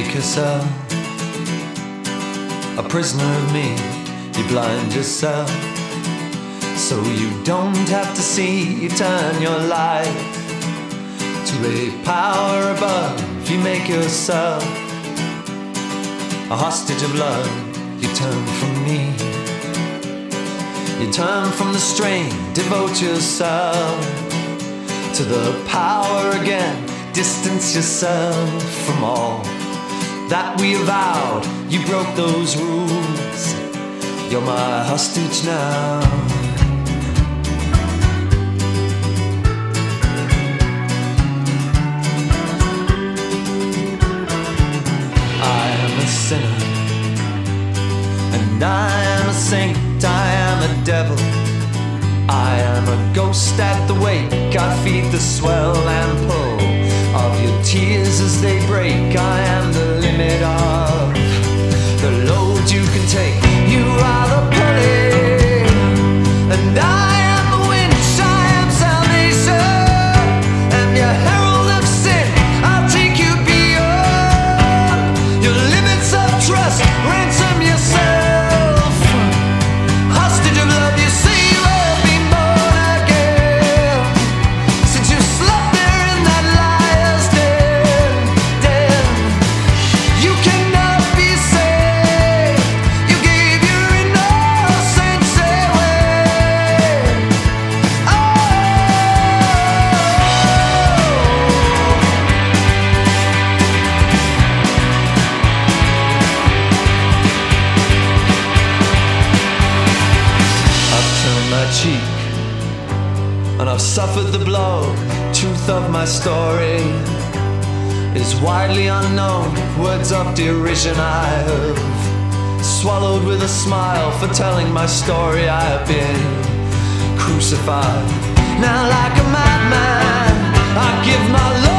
make yourself a prisoner of me. You blind yourself so you don't have to see. You turn your life to a power above. You make yourself a hostage of love. You turn from me, you turn from the strain. Devote yourself to the power again. Distance yourself from all that we vowed. You broke those rules. You're my hostage now. I am a sinner, and I am a saint. I am a devil, I am a ghost at the wake. I feed the swell and pull of your tears as they break. I am the limit of the load you can take. You are the pulley, and I am the winch. I am salvation, and your herald of sin. I'll take you beyond your limits of trust. Ransom yourself, hostage of love. You say you will be born again, since you slept there in that liar's den. You cannot be saved. You gave your innocence away. Oh, I've turned my cheek and I've suffered the blow. Truth of my story is widely unknown. Words of derision I have swallowed with a smile. For telling my story I have been crucified. Now like a madman I give my love